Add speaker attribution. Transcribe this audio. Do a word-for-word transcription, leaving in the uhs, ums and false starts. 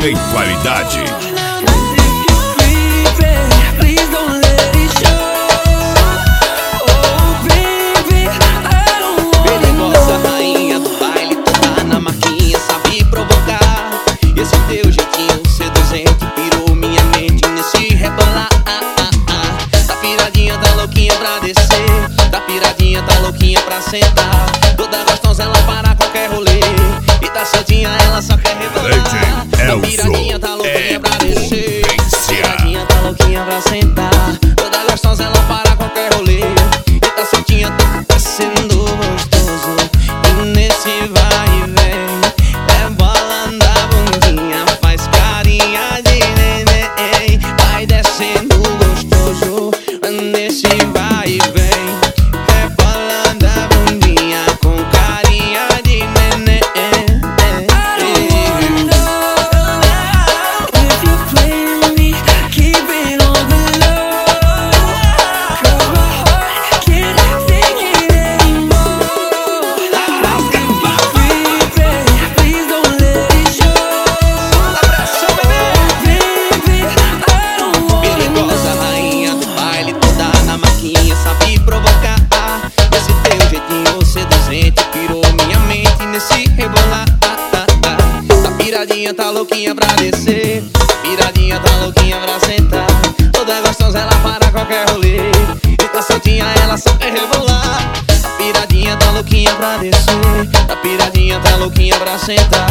Speaker 1: em qualidade.
Speaker 2: Perigosa, rainha do baile, toda na marquinha, sabe provocar. Esse teu jeitinho seduzente pirou minha mente nesse rebolar. Tá piradinha, tá louquinha pra descer. Tá piradinha, tá louquinha pra sentar. Toda gostosa, ela para qualquer rolê. E tá soltinha, ela só quer rebolar. Tá piradinha, tá louquinha pra descer. Tá piradinha, tá louquinha pra sentar. Toda gostosa, ela para qualquer rolê. E tá soltinha, tá sendo gostoso. E nesse vai e vem, é bola da bundinha, faz carinha de neném. Vai descendo gostoso, nesse vai e vem, é bola da bundinha com carinha de neném. Sabe provocar, esse teu jeitinho seduzente pirou minha mente nesse rebolar. Tá piradinha, tá louquinha pra descer. Tá piradinha, tá louquinha pra sentar. Toda gostosa, ela para qualquer rolê. E tá soltinha, ela só quer rebolar. Tá piradinha, tá louquinha pra descer. Tá piradinha, tá louquinha pra sentar.